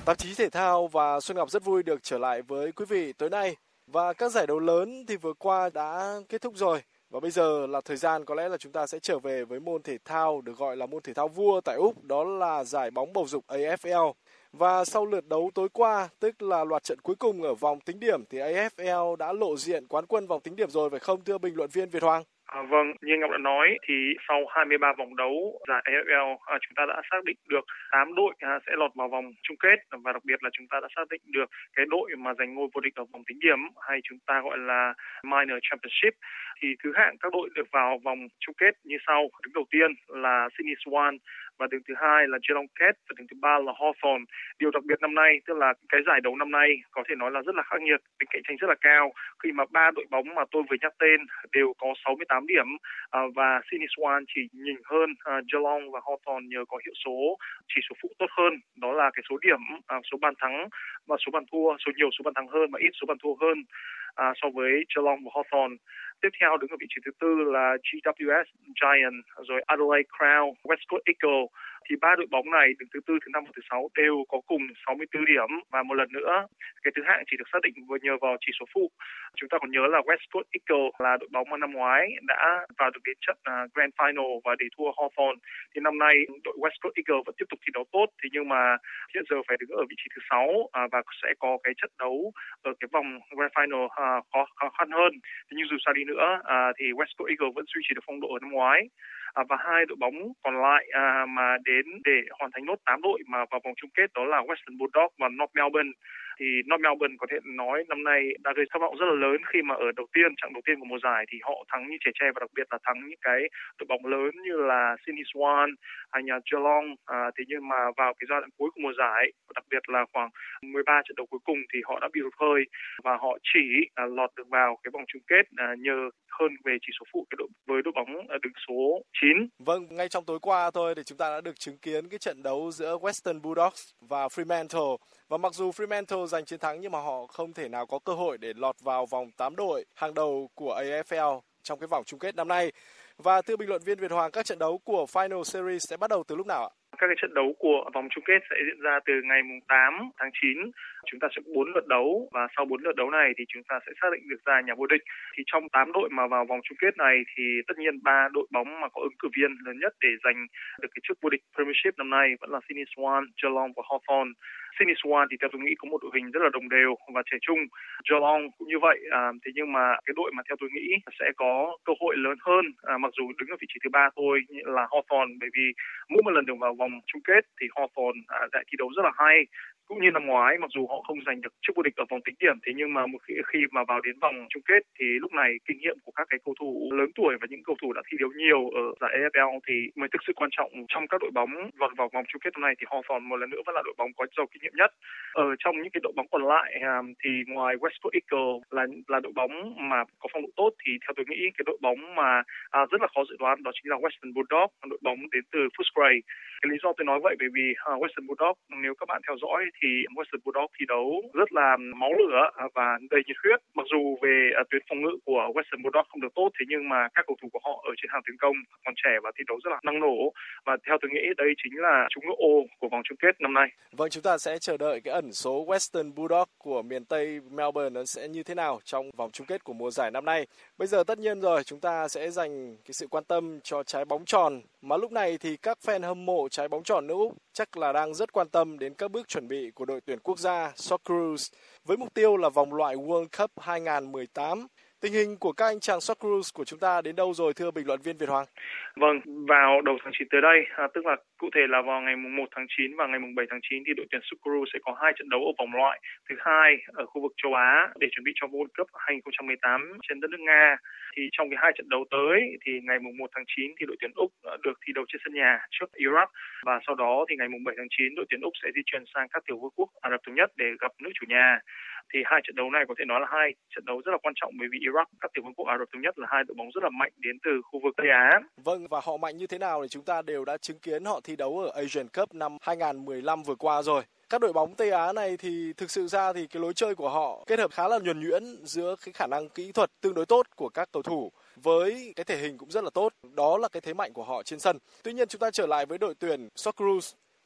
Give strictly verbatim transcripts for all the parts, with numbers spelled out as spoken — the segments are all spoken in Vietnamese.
Tạp chí Thể thao và Xuân Ngọc rất vui được trở lại với quý vị tối nay. Và các giải đấu lớn thì vừa qua đã kết thúc rồi. Và bây giờ là thời gian có lẽ là chúng ta sẽ trở về với môn thể thao được gọi là môn thể thao vua tại Úc, đó là giải bóng bầu dục A F L. Và sau lượt đấu tối qua, tức là loạt trận cuối cùng ở vòng tính điểm, thì A F L đã lộ diện quán quân vòng tính điểm rồi, phải không thưa bình luận viên Việt Hoàng? À, vâng, như Ngọc đã nói thì sau hai mươi ba vòng đấu giải A F L à, chúng ta đã xác định được tám đội à, sẽ lọt vào vòng chung kết, và đặc biệt là chúng ta đã xác định được cái đội mà giành ngôi vô địch ở vòng tính điểm, hay chúng ta gọi là Minor Championship. Thì thứ hạng các đội được vào vòng chung kết như sau: đứng đầu tiên là Sydney Swan, và đứng thứ hai là Geelong Cats, và đứng thứ ba là Hawthorn. Điều đặc biệt năm nay tức là cái giải đấu năm nay có thể nói là rất là khắc nghiệt, tính cạnh tranh rất là cao, khi mà ba đội bóng mà tôi vừa nhắc tên đều có sáu mươi tám điểm, à, và Sydney Swan chỉ nhỉnh hơn à, Geelong và Hawthorn nhờ có hiệu số chỉ số phụ tốt hơn, đó là cái số điểm, à, số bàn thắng và số bàn thua, số nhiều số bàn thắng hơn và ít số bàn thua hơn à, so với Geelong và Hawthorn. Tiếp theo đứng ở vị trí thứ tư là G W S Giant, rồi Adelaide Crown, West Coast Eagle. Thì ba đội bóng này đứng thứ tư, thứ năm và thứ sáu đều có cùng sáu mươi tư điểm, và một lần nữa cái thứ hạng chỉ được xác định vừa nhờ vào chỉ số phụ. Chúng ta còn nhớ là West Coast Eagle là đội bóng mà năm ngoái đã vào được đến trận uh, Grand Final và để thua Hawthorn. Thì năm nay đội West Coast Eagle vẫn tiếp tục thi đấu tốt, thì nhưng mà hiện giờ phải đứng ở vị trí thứ sáu uh, và sẽ có cái trận đấu ở cái vòng Grand Final uh, khó, khó khăn hơn. Thế nhưng dù sao đi nữa uh, thì West Coast Eagle vẫn duy trì được phong độ ở năm ngoái. À, và hai đội bóng còn lại à, mà đến để hoàn thành nốt tám đội mà vào vòng chung kết, đó là Western Bulldogs và North Melbourne. Thì North Melbourne có thể nói năm nay đã gây thất vọng rất là lớn khi mà ở đầu tiên, chặng đầu tiên của mùa giải thì họ thắng như trẻ tre, và đặc biệt là thắng những cái đội bóng lớn như là Sydney Swan hay nhà Geelong. À, thế nhưng mà vào cái giai đoạn cuối của mùa giải, đặc biệt là khoảng mười ba trận đấu cuối cùng thì họ đã bị hụt hơi và họ chỉ à, lọt được vào cái vòng chung kết à, nhờ hơn về chỉ số phụ cái đội với đội bóng đứng số chín. Vâng, ngay trong tối qua thôi thì chúng ta đã được chứng kiến cái trận đấu giữa Western Bulldogs và Fremantle. Và mặc dù Fremantle giành chiến thắng nhưng mà họ không thể nào có cơ hội để lọt vào vòng tám đội hàng đầu của A F L trong cái vòng chung kết năm nay. Và thưa bình luận viên Việt Hoàng, các trận đấu của Final Series sẽ bắt đầu từ lúc nào ạ? Các cái trận đấu của vòng chung kết sẽ diễn ra từ ngày tám tháng chín. Chúng ta sẽ có bốn lượt đấu, và sau bốn lượt đấu này thì chúng ta sẽ xác định được ra nhà vô địch. Thì trong tám đội mà vào vòng chung kết này thì tất nhiên ba đội bóng mà có ứng cử viên lớn nhất để giành được cái chức vô địch Premiership năm nay vẫn là Sydney Swan, Geelong và Hawthorn. Sydney Swan thì theo tôi nghĩ có một đội hình rất là đồng đều và trẻ trung. Geelong cũng như vậy. À, thế nhưng mà cái đội mà theo tôi nghĩ sẽ có cơ hội lớn hơn, à, mặc dù đứng ở vị trí thứ ba thôi, là Hawthorn, bởi vì mỗi một lần được vào vòng chung kết thì Hawthorn à, đã thi đấu rất là hay. Cũng như năm ngoái, mặc dù họ không giành được chức vô địch ở vòng tính điểm, thế nhưng mà một khi, khi mà vào đến vòng chung kết thì lúc này kinh nghiệm của các cái cầu thủ lớn tuổi và những cầu thủ đã thi đấu nhiều ở giải A F L thì mới thực sự quan trọng. Trong các đội bóng lọt vào vòng chung kết năm nay thì Hawthorn một lần nữa vẫn là đội bóng có giàu kinh nghiệm nhất. Ở trong những cái đội bóng còn lại à, thì ngoài West Coast Eagle là là đội bóng mà có phong độ tốt, thì theo tôi nghĩ cái đội bóng mà à, rất là khó dự đoán đó chính là Western Bulldogs, đội bóng đến từ Footscray. Cái lý do tôi nói vậy bởi vì uh, Western Bulldogs, nếu các bạn theo dõi thì Western Bulldogs thi đấu rất là máu lửa và đầy nhiệt huyết. Mặc dù về uh, tuyến phòng ngự của Western Bulldogs không được tốt, thế nhưng mà các cầu thủ của họ ở trên hàng tiến công còn trẻ và thi đấu rất là năng nổ. Và theo tôi nghĩ đây chính là trúng ngựa ô của vòng chung kết năm nay. Vâng, chúng ta sẽ chờ đợi cái ẩn số Western Bulldogs của miền Tây Melbourne nó sẽ như thế nào trong vòng chung kết của mùa giải năm nay. Bây giờ tất nhiên rồi, chúng ta sẽ dành cái sự quan tâm cho trái bóng tròn, mà lúc này thì các fan hâm mộ trái bóng tròn nước Úc chắc là đang rất quan tâm đến các bước chuẩn bị của đội tuyển quốc gia Socceroos với mục tiêu là vòng loại World Cup hai không một tám. Tình hình của các anh chàng Socceroos của chúng ta đến đâu rồi thưa bình luận viên Việt Hoàng? Vâng, vào đầu tháng chín tới đây, à, tức là cụ thể là vào ngày một tháng chín và ngày bảy tháng chín thì đội tuyển Socceroos sẽ có hai trận đấu ở vòng loại thứ hai ở khu vực châu Á để chuẩn bị cho World Cup hai không một tám trên đất nước Nga. Thì trong cái hai trận đấu tới thì ngày một tháng chín thì đội tuyển Úc được thi đấu trên sân nhà trước Iraq, và sau đó thì ngày bảy tháng chín đội tuyển Úc sẽ di chuyển sang các tiểu vương quốc Ả Rập Thống Nhất để gặp nước chủ nhà. Thì hai trận đấu này có thể nói là hai trận đấu rất là quan trọng, bởi vì Iraq, các tiểu vương quốc Ả Rập Thống Nhất là hai đội bóng rất là mạnh đến từ khu vực Tây Á. Vâng, và họ mạnh như thế nào thì chúng ta đều đã chứng kiến họ thi đấu ở Asian Cup năm hai không một lăm vừa qua rồi. Các đội bóng Tây Á này thì thực sự ra thì cái lối chơi của họ kết hợp khá là nhuần nhuyễn giữa cái khả năng kỹ thuật tương đối tốt của các cầu thủ với cái thể hình cũng rất là tốt. Đó là cái thế mạnh của họ trên sân. Tuy nhiên chúng ta trở lại với đội tuyển Socceroos.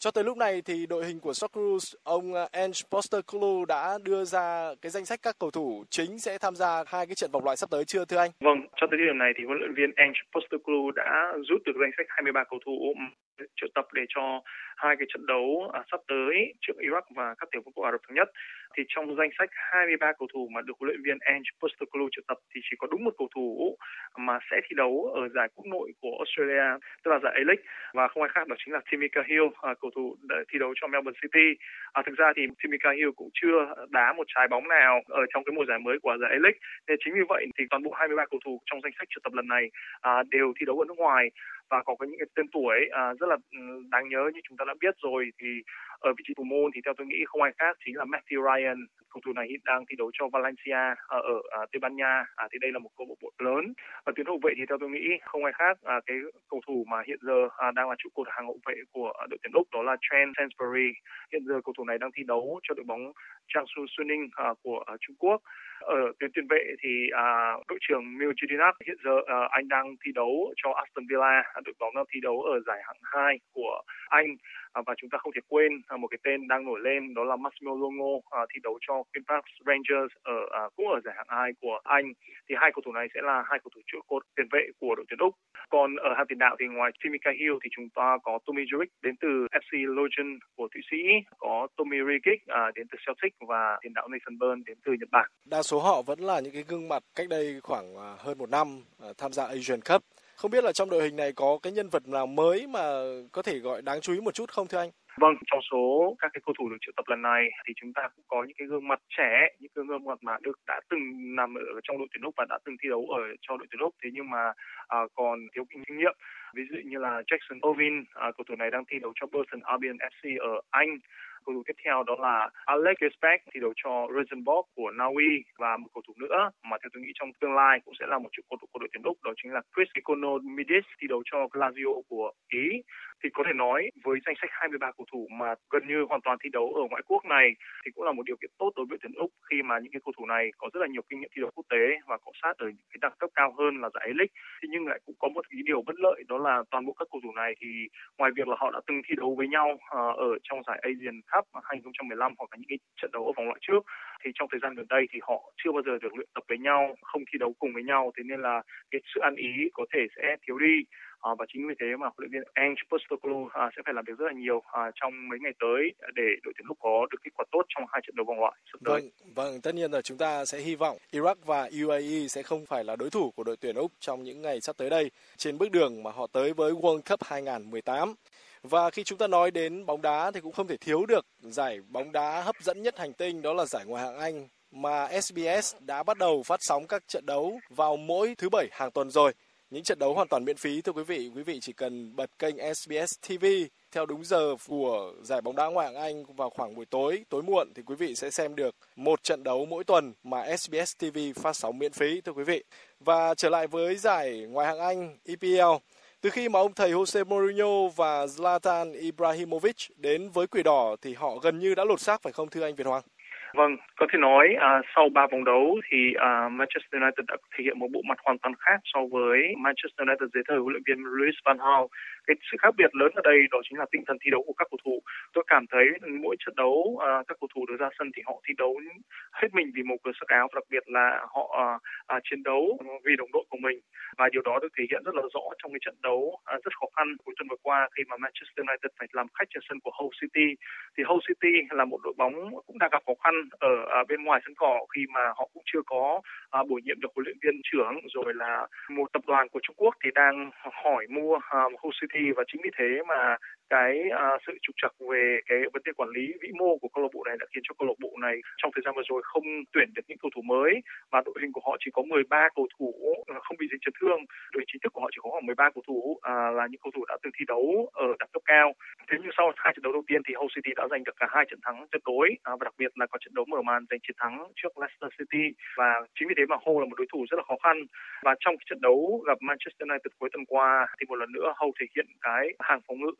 Cho tới lúc này thì đội hình của Socceroos, ông Ange Postecoglou đã đưa ra cái danh sách các cầu thủ chính sẽ tham gia hai cái trận vòng loại sắp tới chưa thưa anh? Vâng, cho tới thời điểm này thì huấn luyện viên Ange Postecoglou đã rút được danh sách hai mươi ba cầu thủ triệu tập để cho hai cái trận đấu à, sắp tới trước Iraq và các tiểu vương quốc Ả Rập Thống Nhất. Thì trong danh sách hai mươi ba cầu thủ mà được huấn luyện viên Ange Postecoglou triệu tập thì chỉ có đúng một cầu thủ mà sẽ thi đấu ở giải quốc nội của Australia, tức là giải A-League, và không ai khác đó chính là Timmy Cahill, à, cầu thủ đã thi đấu cho Melbourne City. À, thực ra thì Timmy Cahill cũng chưa đá một trái bóng nào ở trong cái mùa giải mới của giải A-League. Nên chính vì vậy thì toàn bộ hai mươi ba cầu thủ trong danh sách triệu tập lần này à, đều thi đấu ở nước ngoài và có những cái tên tuổi à, rất là đáng nhớ như chúng ta đã biết rồi. Thì ở vị trí thủ môn thì theo tôi nghĩ không ai khác chính là Matthew Ryan, cầu thủ này hiện đang thi đấu cho Valencia ở, ở, ở Tây Ban Nha. À, thì đây là một câu lạc bộ lớn. Ở tuyến hậu vệ thì theo tôi nghĩ không ai khác à, cái cầu thủ mà hiện giờ à, đang là trụ cột hàng hậu vệ của đội tuyển Úc, đó là Trent Sainsbury. Hiện giờ cầu thủ này đang thi đấu cho đội bóng Jiangsu Suning à, của à, Trung Quốc. Ở tuyến tiền vệ thì à, đội trưởng Mil Jedinak hiện giờ à, anh đang thi đấu cho Aston Villa, đội bóng đang thi đấu ở giải hạng hai của Anh. À, và chúng ta không thể quên à, một cái tên đang nổi lên, đó là Massimo Longo, à, thi đấu cho Queen Park Rangers ở à, cũng ở giải hạng hai của Anh. Thì hai cầu thủ này sẽ là hai cầu thủ trụ cột tiền vệ của đội tuyển Úc. Còn ở hàng tiền đạo thì ngoài Timmy Cahill thì chúng ta có Tommy Juric đến từ ép xê Logen của Thụy Sĩ, có Tommy Rikic à, đến từ Celtic và tiền đạo Nathan Burn đến từ Nhật Bản. Đa số họ vẫn là những cái gương mặt cách đây khoảng hơn một năm tham gia Asian Cup. Không biết là trong đội hình này có cái nhân vật nào mới mà có thể gọi đáng chú ý một chút không thưa anh? Vâng, trong số các cái cầu thủ được triệu tập lần này thì chúng ta cũng có những cái gương mặt trẻ, những cái gương mặt mà được đã từng nằm ở trong đội tuyển Úc và đã từng thi đấu ở cho đội tuyển Úc, thế nhưng mà à, còn thiếu kinh nghiệm. Ví dụ như là Jackson Ovin, à, cầu thủ này đang thi đấu cho Burton Albion ép xê ở Anh. Cầu thủ tiếp theo đó là Alex Gesbeck thi đấu cho Rosenborg của Na Uy, và một cầu thủ nữa mà theo tôi nghĩ trong tương lai cũng sẽ là một trụ cột của đội tuyển Úc, đó chính là Chris Ikonomidis thi đấu cho Lazio của Ý. Thì có thể nói với danh sách hai mươi ba cầu thủ mà gần như hoàn toàn thi đấu ở ngoại quốc này thì cũng là một điều kiện tốt đối với tuyển Úc, khi mà những cái cầu thủ này có rất là nhiều kinh nghiệm thi đấu quốc tế và cọ sát ở những cái đẳng cấp cao hơn là giải A-League. Thế nhưng lại cũng có một cái điều bất lợi, đó là toàn bộ các cầu thủ này thì ngoài việc là họ đã từng thi đấu với nhau uh, ở trong giải Asian Cup hai không một lăm hoặc là những cái trận đấu ở vòng loại trước, thì trong thời gian gần đây thì họ chưa bao giờ được luyện tập với nhau, không thi đấu cùng với nhau, thế nên là cái sự ăn ý có thể sẽ thiếu đi. À, và chính vì thế mà huấn luyện viên Ange Postecoglou à, sẽ phải làm việc rất là nhiều à, trong mấy ngày tới để đội tuyển Úc có được kết quả tốt trong hai trận đấu vòng loại sắp tới. Vâng, vâng, tất nhiên là chúng ta sẽ hy vọng Iraq và u a e sẽ không phải là đối thủ của đội tuyển Úc trong những ngày sắp tới đây trên bước đường mà họ tới với World Cup hai không một tám. Và khi chúng ta nói đến bóng đá thì cũng không thể thiếu được giải bóng đá hấp dẫn nhất hành tinh, đó là giải Ngoại hạng Anh mà ét bê ét đã bắt đầu phát sóng các trận đấu vào mỗi thứ Bảy hàng tuần rồi. Những trận đấu hoàn toàn miễn phí thưa quý vị, quý vị chỉ cần bật kênh ét bê ét ti vi theo đúng giờ của giải bóng đá Ngoại hạng Anh vào khoảng buổi tối, tối muộn thì quý vị sẽ xem được một trận đấu mỗi tuần mà ét bê ét ti vi phát sóng miễn phí thưa quý vị. Và trở lại với giải Ngoại hạng Anh e pê lờ, từ khi mà ông thầy Jose Mourinho và Zlatan Ibrahimovic đến với Quỷ Đỏ thì họ gần như đã lột xác phải không thưa anh Việt Hoàng? Vâng, có thể nói à, sau ba vòng đấu thì à, Manchester United đã thể hiện một bộ mặt hoàn toàn khác so với Manchester United dưới thời huấn luyện viên Louis van Gaal. Cái sự khác biệt lớn ở đây đó chính là tinh thần thi đấu của các cầu thủ. Tôi cảm thấy mỗi trận đấu à, các cầu thủ được ra sân thì họ thi đấu hết mình vì màu cờ sắc áo, và đặc biệt là họ à, à, chiến đấu vì đồng đội của mình. Và điều đó được thể hiện rất là rõ trong cái trận đấu à, rất khó khăn cuối tuần vừa qua khi mà Manchester United phải làm khách trên sân của Hull City. Thì Hull City là một đội bóng cũng đang gặp khó khăn ở à, bên ngoài sân cỏ khi mà họ cũng chưa có à, bổ nhiệm được huấn luyện viên trưởng, rồi là một tập đoàn của Trung Quốc thì đang hỏi mua à, Hull City, và chính vì thế mà cái uh, sự trục trặc về cái vấn đề quản lý vĩ mô của câu lạc bộ này đã khiến cho câu lạc bộ này trong thời gian vừa rồi không tuyển được những cầu thủ mới, và đội hình của họ chỉ có mười ba cầu thủ không bị dính chấn thương. Đội chính thức của họ chỉ có khoảng mười ba cầu thủ uh, là những cầu thủ đã từng thi đấu ở đẳng cấp cao. Thế nhưng sau hai trận đấu đầu tiên thì Hull City đã giành được cả hai trận thắng tuyệt đối, uh, và đặc biệt là có trận đấu mở màn giành chiến thắng trước Leicester City, và chính vì thế mà Hull là một đối thủ rất là khó khăn. Và trong trận đấu gặp Manchester United cuối tuần qua thì một lần nữa Hull thể hiện cái hàng phòng ngự như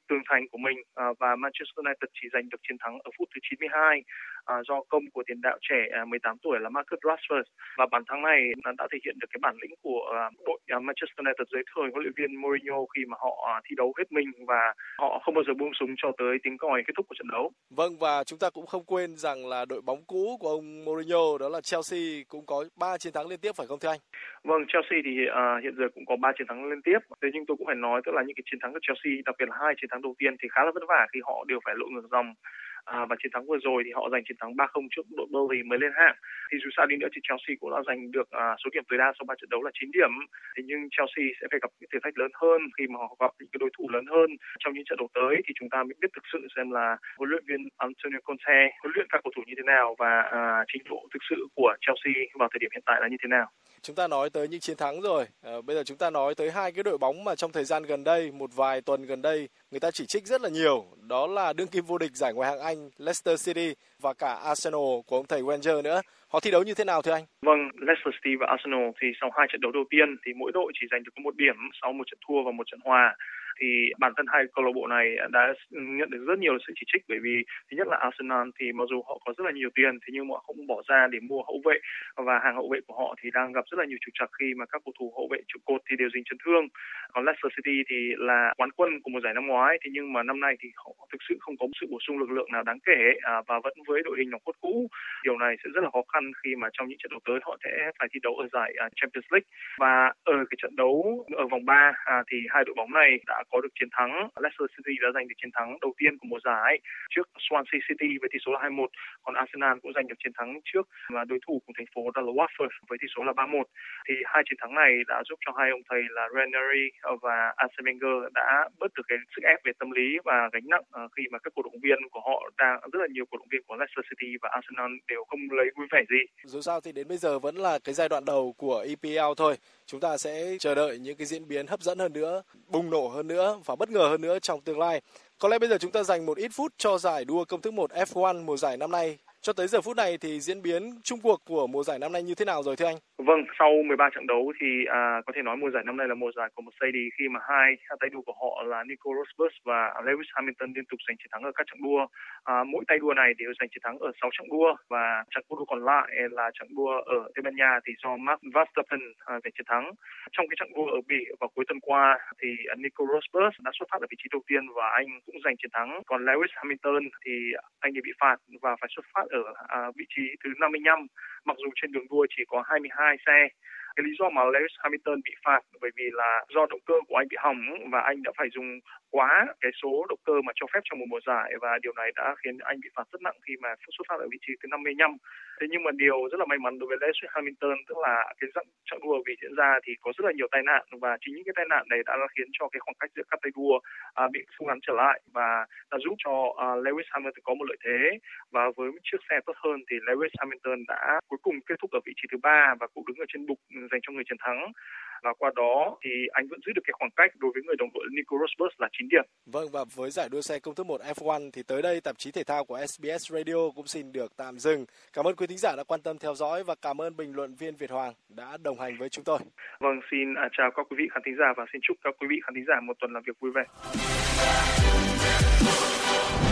tường thành của mình và Manchester United chỉ giành được chiến thắng ở phút thứ chín mươi hai do công của tiền đạo trẻ mười tám tuổi là Marcus Rashford, và bàn thắng này đã thể hiện được cái bản lĩnh của đội Manchester United dưới thời huấn luyện viên Mourinho khi mà họ thi đấu hết mình và họ không bao giờ buông súng cho tới tiếng còi kết thúc của trận đấu. Vâng, và chúng ta cũng không quên rằng là đội bóng cũ của ông Mourinho đó là Chelsea cũng có ba chiến thắng liên tiếp phải không thưa anh? Vâng, Chelsea thì uh, hiện giờ cũng có ba chiến thắng liên tiếp. Thế nhưng tôi cũng phải nói tức là những cái chiến thắng của Chelsea, đặc biệt là hai chiến thắng đầu tiên thì khá là vất vả khi họ đều phải lội ngược dòng. À, và chiến thắng vừa rồi thì họ giành chiến thắng ba không trước đội Burnley mới lên hạng. Thì dù sao đi nữa thì Chelsea cũng đã giành được à, số điểm tối đa sau ba trận đấu là chín điểm. Thế nhưng Chelsea sẽ phải gặp những thử thách lớn hơn khi mà họ gặp những cái đối thủ lớn hơn trong những trận đấu tới, thì chúng ta mới biết thực sự xem là huấn luyện viên Antonio Conte huấn luyện các cầu thủ như thế nào và à, trình độ thực sự của Chelsea vào thời điểm hiện tại là như thế nào. Chúng ta nói tới những chiến thắng rồi, à, bây giờ chúng ta nói tới hai cái đội bóng mà trong thời gian gần đây, một vài tuần gần đây người ta chỉ trích rất là nhiều, đó là đương kim vô địch giải Ngoại hạng Anh Leicester City và cả Arsenal của ông thầy Wenger nữa. Họ thi đấu như thế nào thưa anh? Vâng, Leicester City và Arsenal thì sau hai trận đấu đầu tiên thì mỗi đội chỉ giành được một điểm sau một trận thua và một trận hòa. Thì bản thân hai câu lạc bộ này đã nhận được rất nhiều sự chỉ trích, bởi vì thứ nhất là Arsenal thì mặc dù họ có rất là nhiều tiền thế nhưng mà họ không bỏ ra để mua hậu vệ, và hàng hậu vệ của họ thì đang gặp rất là nhiều trục trặc khi mà các cầu thủ hậu vệ trụ cột thì đều dính chấn thương. Còn Leicester City thì là quán quân của một giải năm ngoái, thế nhưng mà năm nay thì họ thực sự không có sự bổ sung lực lượng nào đáng kể à, và vẫn với đội hình nòng cốt cũ. Điều này sẽ rất là khó khăn khi mà trong những trận đấu tới họ sẽ phải thi đấu ở giải à, Champions League. Và ở cái trận đấu ở vòng ba à, thì hai đội bóng này đã có được chiến thắng. Leicester City đã giành được chiến thắng đầu tiên của mùa giải trước Swansea City với tỷ số là hai một, còn Arsenal cũng giành được chiến thắng trước và đối thủ của thành phố đó là Watford với tỷ số là ba một. Thì hai chiến thắng này đã giúp cho hai ông thầy là Ranieri và Arsene Wenger đã bớt được cái sức ép về tâm lý và gánh nặng khi mà các cổ động viên của họ đang rất là nhiều cổ động viên của Leicester City và Arsenal đều không lấy vui vẻ gì. Dù sao thì đến bây giờ vẫn là cái giai đoạn đầu của e pê lờ thôi. Chúng ta sẽ chờ đợi những cái diễn biến hấp dẫn hơn nữa, bùng nổ hơn nữa và bất ngờ hơn nữa trong tương lai. Có lẽ bây giờ chúng ta dành một ít phút cho giải đua công thức một F một mùa giải năm nay. Cho tới giờ phút này thì diễn biến chung cuộc của mùa giải năm nay như thế nào rồi thưa anh? Vâng, sau mười ba trận đấu thì à, có thể nói mùa giải năm nay là mùa giải của Mercedes khi mà hai tay đua của họ là Nico Rosberg và Lewis Hamilton liên tục giành chiến thắng ở các chặng đua. À, mỗi tay đua này đều giành chiến thắng ở sáu chặng đua, và chặng đua còn lại là chặng đua ở Tây Ban Nha thì do Max Verstappen à, giành chiến thắng. Trong cái chặng đua ở Bỉ vào cuối tuần qua thì Nico Rosberg đã xuất phát ở vị trí đầu tiên và anh cũng giành chiến thắng. Còn Lewis Hamilton thì anh ấy bị phạt và phải xuất phát ở à, vị trí thứ năm mươi lăm, mặc dù trên đường đua chỉ có hai mươi hai xe. Cái lý do mà Lewis Hamilton bị phạt bởi vì là do động cơ của anh bị hỏng và anh đã phải dùng quá cái số động cơ mà cho phép trong một mùa giải, và điều này đã khiến anh bị phạt rất nặng khi mà xuất phát ở vị trí thứ năm mươi lăm. Thế nhưng mà điều rất là may mắn đối với Lewis Hamilton tức là cái chặng đua vì diễn ra thì có rất là nhiều tai nạn, và chính những cái tai nạn này đã khiến cho cái khoảng cách giữa các tay đua à, bị rút ngắn trở lại và đã giúp cho à, Lewis Hamilton có một lợi thế, và với một chiếc xe tốt hơn thì Lewis Hamilton đã cuối cùng kết thúc ở vị trí thứ ba và cũng đứng ở trên bục dành cho người chiến thắng. Và qua đó thì anh vẫn giữ được cái khoảng cách đối với người đồng đội Nico Rosberg là chín điểm. Vâng, và với giải đua xe công thức một F một thì tới đây tạp chí thể thao của ét bê ét Radio cũng xin được tạm dừng. Cảm ơn quý thính giả đã quan tâm theo dõi và cảm ơn bình luận viên Việt Hoàng đã đồng hành với chúng tôi. Vâng, xin chào các quý vị khán thính giả và xin chúc các quý vị khán thính giả một tuần làm việc vui vẻ.